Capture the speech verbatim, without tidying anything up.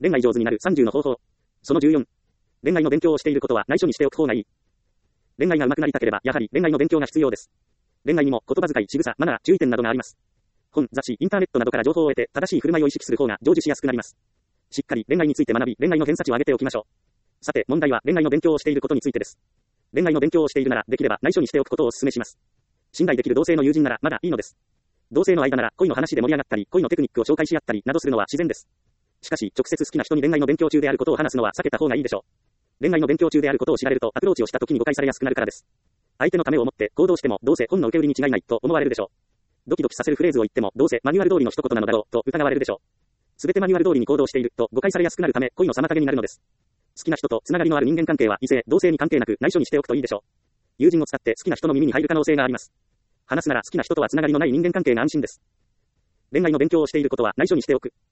恋愛上手になるさんじゅうの方法。そのじゅうよん。恋愛の勉強をしていることは内緒にしておく方がいい。恋愛が上手くなりたければ、やはり恋愛の勉強が必要です。恋愛にも言葉遣い、仕草、マナー、注意点などがあります。本、雑誌、インターネットなどから情報を得て、正しい振る舞いを意識する方が成就しやすくなります。しっかり恋愛について学び、恋愛の偏差値を上げておきましょう。さて、問題は恋愛の勉強をしていることについてです。恋愛の勉強をしているなら、できれば内緒にしておくことをお勧めします。信頼できる同性の友人ならまだいいのです。同性の間なら恋の話で盛り上がったり、恋のテクニックを紹介し合ったりなどするのは自然です。しかし、直接好きな人に恋愛の勉強中であることを話すのは避けた方がいいでしょう。恋愛の勉強中であることを知られるとアプローチをした時に誤解されやすくなるからです。相手のためを思って行動してもどうせ本の受け売りに違いないと思われるでしょう。ドキドキさせるフレーズを言ってもどうせマニュアル通りの一言なのだろうと疑われるでしょう。すべてマニュアル通りに行動していると誤解されやすくなるため恋の妨げになるのです。好きな人とつながりのある人間関係は異性、同性に関係なく内緒にしておくといいでしょう。友人を使って好きな人の耳に入る可能性があります。話すなら好きな人とはつながりのない人間関係が安心です。恋愛の勉強をしていることは内緒にしておく。